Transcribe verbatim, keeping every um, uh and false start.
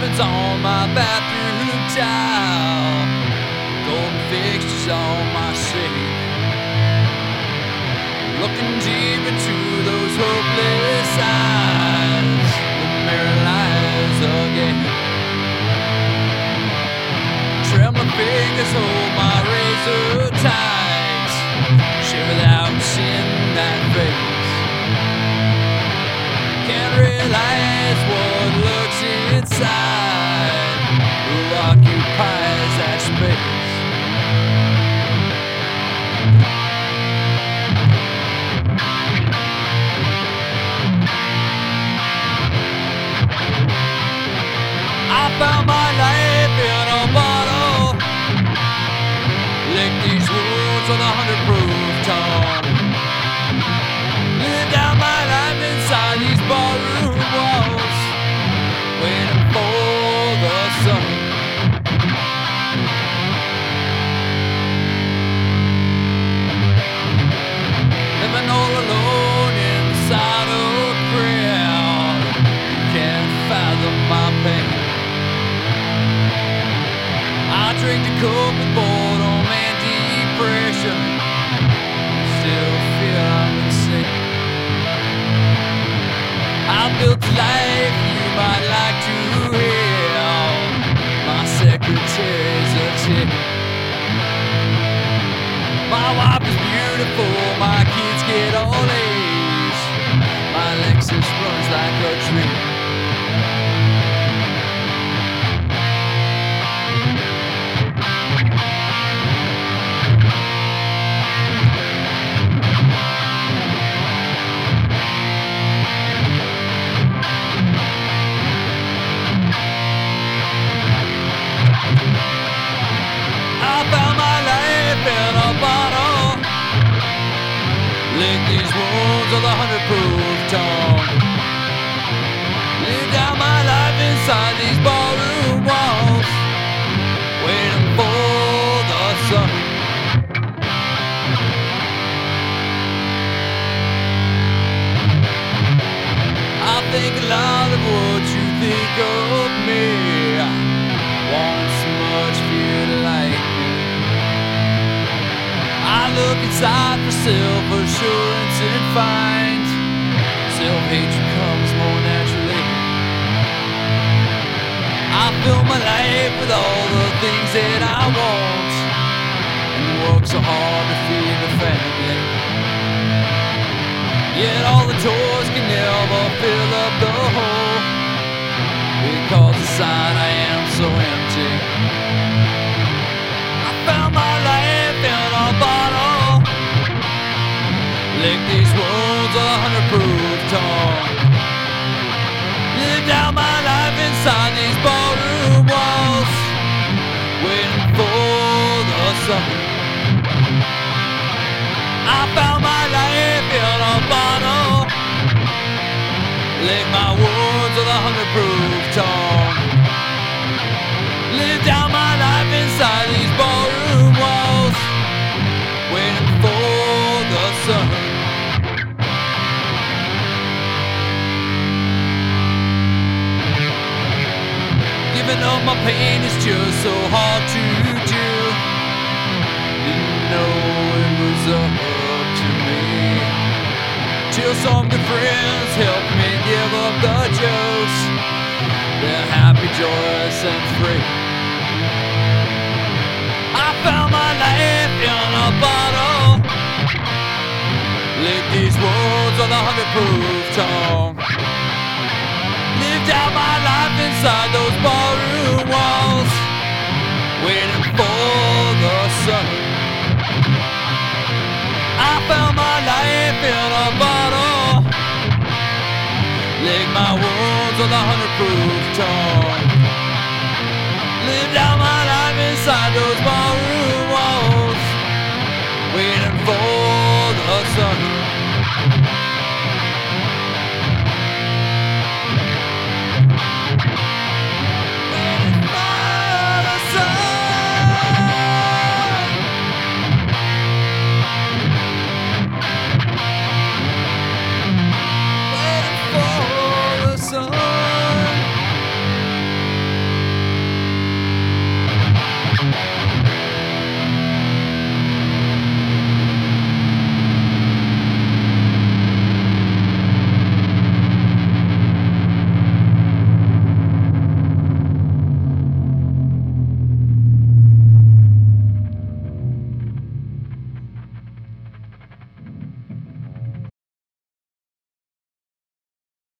diamonds on my bathroom towel, golden fixtures on my sink. Looking deep into those hopeless eyes, the mirror lies again. Trembling fingers hold my razor tight, shiver without seeing that face. Can't realize what lurks inside, who occupies that space. I found my life in a bottle, lick these wounds with a hundred proof tongue. Live down my life inside these ballroom walls, waiting for the sun. Living all alone inside a crowd, you can't fathom my pain. I drink to cope with boredom and depression, still feel I'm insane. I built a life you might like to have, my secretary's a chick. My wife is beautiful, my kids get all A's, my Lexus runs like a tree. Lick these wounds with a hundred proof tongue. Live down my life inside these ballroom walls, waiting for the sun. I think a lot of what you think of me, want so much for you to like me. I look inside for self-assurance and find self-hatred comes more naturally. I fill my life with all the things that I want, and work so hard to feed the family. Yet all the toys can never fill up the hole, because inside I am so empty. I found my life in a bottle, lick these wounds with a hundred proof tongue. Live down my life inside these ballroom walls, waiting for the sun. I found my life in a bottle, lick my wounds with a hundred proof tongue. Live down my life inside these ballroom walls, waiting for the sun. Giving up my pain is just so hard to do. Didn't know it was up to me, till some good friends helped me give up the jokes. They're happy, joyous, and free. I found my life in a bottle, lick these wounds with a hundred proof tongue. Lived out my life inside those ballroom walls, waiting for the sun. I found my life in a bottle, lick my wounds with a hundred proof tongue. Lived out my life inside those ballroom